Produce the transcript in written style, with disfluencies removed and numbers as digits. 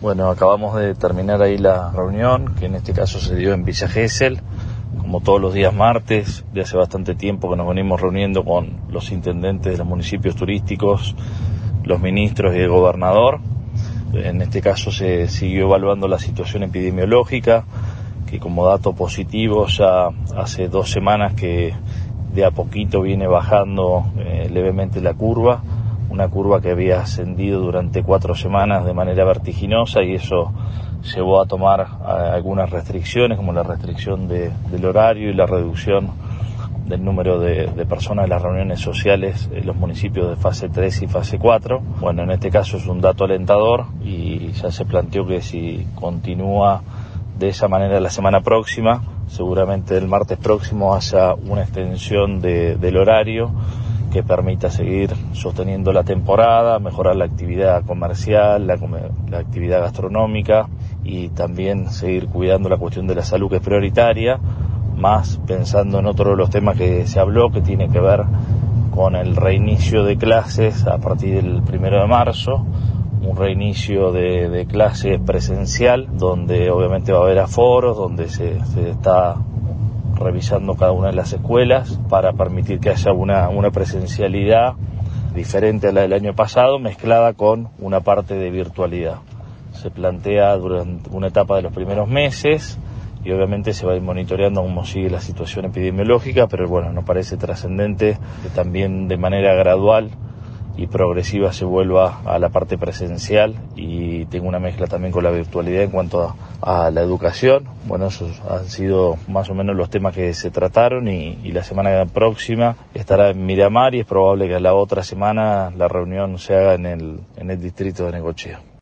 Bueno, acabamos de terminar ahí la reunión, que en este caso se dio en Villa Gesell, como todos los días martes. De hace bastante tiempo que nos venimos reuniendo con los intendentes de los municipios turísticos, los ministros y el gobernador. En este caso se siguió evaluando la situación epidemiológica, que como dato positivo ya hace 2 semanas que de a poquito viene bajando levemente la curva, una curva que había ascendido durante 4 semanas de manera vertiginosa, y eso llevó a tomar algunas restricciones, como la restricción del horario y la reducción del número de personas en las reuniones sociales en los municipios de fase 3 y fase 4. Bueno, en este caso es un dato alentador y ya se planteó que si continúa de esa manera la semana próxima, seguramente el martes próximo haya una extensión del horario que permita seguir sosteniendo la temporada, mejorar la actividad comercial, la actividad gastronómica, y también seguir cuidando la cuestión de la salud, que es prioritaria, más pensando en otro de los temas que se habló, que tiene que ver con el reinicio de clases a partir del 1 de marzo, un reinicio de clases presencial, donde obviamente va a haber aforos, donde se está revisando cada una de las escuelas para permitir que haya una presencialidad diferente a la del año pasado, mezclada con una parte de virtualidad. Se plantea durante una etapa de los primeros meses y obviamente se va a ir monitoreando cómo sigue la situación epidemiológica, pero bueno, nos parece trascendente que también de manera gradual y progresiva se vuelva a la parte presencial y tenga una mezcla también con la virtualidad en cuanto a la educación. Bueno, esos han sido más o menos los temas que se trataron, y la semana próxima estará en Miramar, y es probable que la otra semana la reunión se haga en el distrito de Necochea.